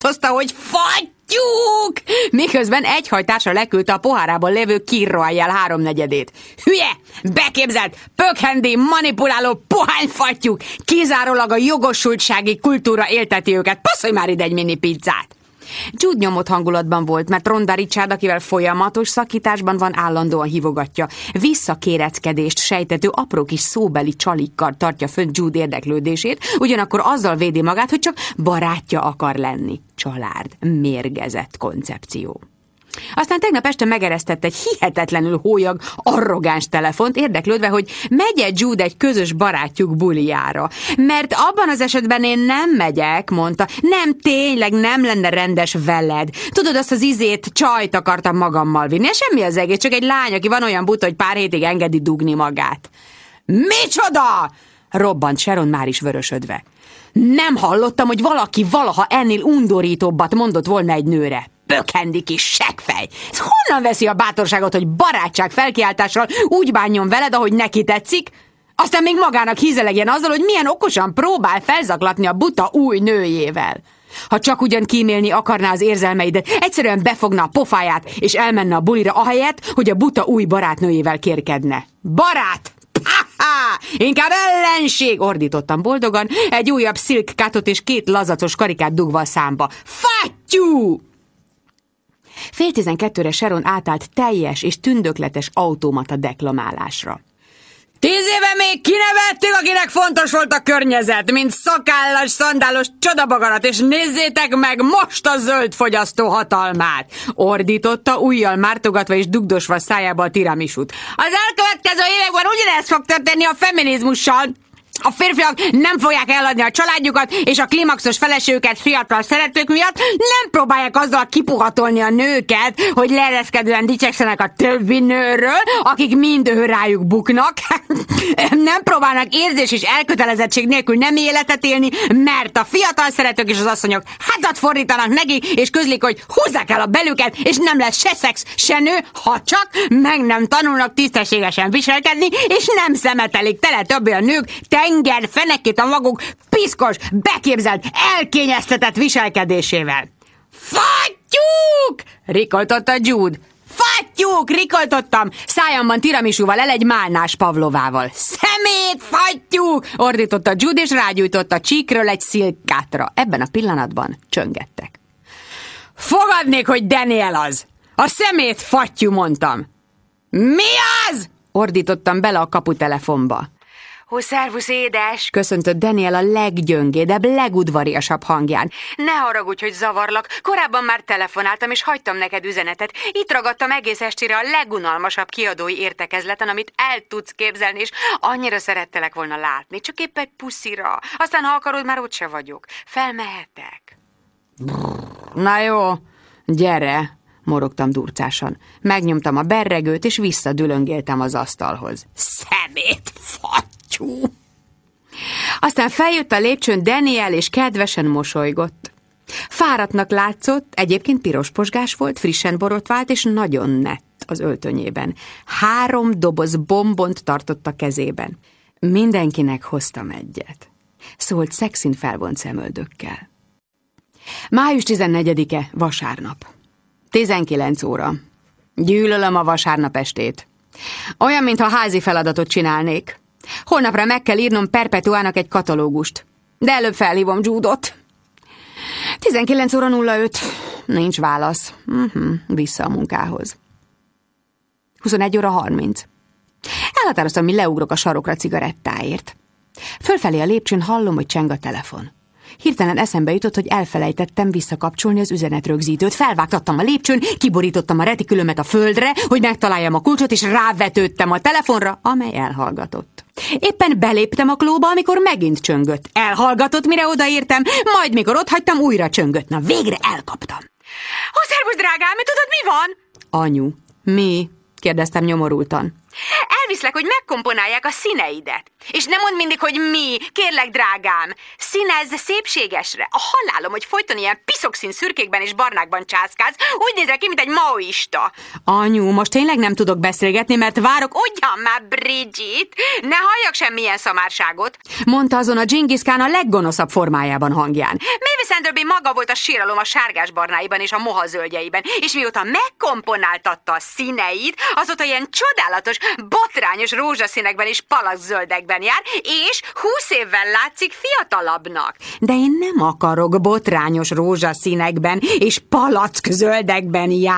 ordítozta, hogy fattyúk! Miközben egyhajtásra leküldte a pohárából lévő kirroájjel 3/4. Hülye! Beképzelt, pökhendi, manipuláló pohányfattyúk! Kizárólag a jogosultsági kultúra élteti őket. Passzolj már ide egy mini pizzát! Jude nyomott hangulatban volt, mert Ronda Richard, akivel folyamatos szakításban van, állandóan hívogatja. Visszakéreckedést sejtető apró kis szóbeli csalikkal tartja fönn Jude érdeklődését, ugyanakkor azzal védi magát, hogy csak barátja akar lenni. Család, mérgezett koncepció. Aztán tegnap este megeresztett egy hihetetlenül hólyag, arrogáns telefont, érdeklődve, hogy megy-e Jude egy közös barátjuk bulijára. Mert abban az esetben én nem megyek, mondta. Nem, tényleg nem lenne rendes veled. Tudod, azt az csajt akartam magammal vinni. Semmi az egész, csak egy lány, aki van olyan buta, hogy pár hétig engedi dugni magát. Micsoda? Robbant Sharon már is vörösödve. Nem hallottam, hogy valaki valaha ennél undorítóbbat mondott volna egy nőre. Pökhendi kis seggfej. Ez honnan veszi a bátorságot, hogy barátság felkiáltással úgy bánjon veled, ahogy neki tetszik? Aztán még magának hízelegjen azzal, hogy milyen okosan próbál felzaklatni a buta új nőjével. Ha csak ugyan kímélni akarná az érzelmeidet, egyszerűen befogna a pofáját, és elmenne a bulira ahelyett, hogy a buta új barátnőjével kérkedne. Barát! Ha-ha! Inkább ellenség! Ordítottam boldogan, egy újabb szilkkátot és 2 lazacos karikát dugva a számba. Fattyú! 11:30 Sharon átállt teljes és tündökletes automata deklamálásra. 10 éve még kinevettük, akinek fontos volt a környezet, mint szakállas, szandálos csodabagarat, és nézzétek meg most a zöld fogyasztó hatalmát! Ordította, ujjal mártogatva és dugdosva szájába a tiramisút. Az elkövetkező években ugyanezt fog történni a feminizmussal. A férfiak nem fogják eladni a családjukat, és a klimaxos feleségüket fiatal szeretők miatt nem próbálják azzal kipuhatolni a nőket, hogy leereszkedően dicsekszenek a többi nőről, akik mind rájuk buknak. Nem próbálnak érzés és elkötelezettség nélkül nem életet élni, mert a fiatal szeretők és az asszonyok hátat fordítanak neki, és közlik, hogy húzzák el a belüket, és nem lesz se szex, se nő, ha csak meg nem tanulnak tisztességesen viselkedni, és nem szemetelik tele többé a nők tenger fenekét a maguk piszkos, beképzelt, elkényeztetett viselkedésével. Fattyúk! Rikoltotta Jude. Fattyúk! Rikoltottam! Szájamban tiramisúval el egy málnás pavlovával. Szemét, fattyúk! Ordította Jude, és rágyújtott a csíkről egy szilkkátra. Ebben a pillanatban csöngettek. Fogadnék, hogy Daniel az! A szemét, fattyú, mondtam. Mi az? Ordítottam bele a kaputelefonba. Ó, szervusz, édes! Köszöntött Daniel a leggyöngédebb, legudvariasabb hangján. Ne haragudj, hogy zavarlak. Korábban már telefonáltam, és hagytam neked üzenetet. Itt ragadtam egész estére a legunalmasabb kiadói értekezleten, amit el tudsz képzelni, és annyira szerettelek volna látni. Csak épp egy puszira. Aztán, ha akarod, már ott se vagyok. Felmehetek. Na jó, gyere! Morogtam durcásan. Megnyomtam a berregőt, és visszadülöngéltem az asztalhoz. Szemét, fattyú! Aztán feljött a lépcsőn Daniel, és kedvesen mosolygott. Fáradtnak látszott, egyébként pirosposgás volt, frissen borotvált, és nagyon nett az öltönyében. 3 doboz bombont tartott a kezében. Mindenkinek hoztam egyet. Szólt szexin felvont szemöldökkel. Május 14-e, vasárnap. 19 óra. Gyűlölöm a vasárnap estét. Olyan, mintha házi feladatot csinálnék. Holnapra meg kell írnom Perpetuának egy katalógust. De előbb felhívom Jude-ot. 19 óra 05. Nincs válasz. Vissza a munkához. 21 óra 30. Elhatároztam, hogy leugrok a sarokra cigarettáért. Fölfelé a lépcsőn hallom, hogy cseng a telefon. Hirtelen eszembe jutott, hogy elfelejtettem visszakapcsolni az üzenetrögzítőt. Felvágtattam a lépcsőn, kiborítottam a retikülömet a földre, hogy megtaláljam a kulcsot, és rávetődtem a telefonra, amely elhallgatott. Éppen beléptem a klóba, amikor megint csöngött. Elhallgatott, mire odaértem, majd mikor otthagytam, újra csöngött. Na, végre elkaptam. Ó, szervusz, drágám, tudod, mi van? Anyu. Mi? Kérdeztem nyomorultan. elviszlek, hogy megkomponálják a színeidet. És nem mondd mindig, hogy mi, kérlek, drágám. Színezz szépségesre. A halálom, hogy folyton ilyen piszokszín szürkékben és barnákban császkálsz, úgy nézel ki, mint egy maoista. Anyu, most tényleg nem tudok beszélgetni, mert várok... Ugyan már, Bridget, ne halljak semmilyen szamárságot, mondta azon a Dzsingisz Kán a leggonoszabb formájában hangján. Mavis Enderby maga volt a síralom a sárgásbarnáiban és a moha zöldjeiben, és mióta megkomponáltatta a színeit, azóta ilyen csodálatos, botrányos rózsaszínekben és palacszöldekben jár, és 20 évvel látszik fiatalabbnak. De én nem akarok botrányos rózsaszínekben és palackszöldekben járni.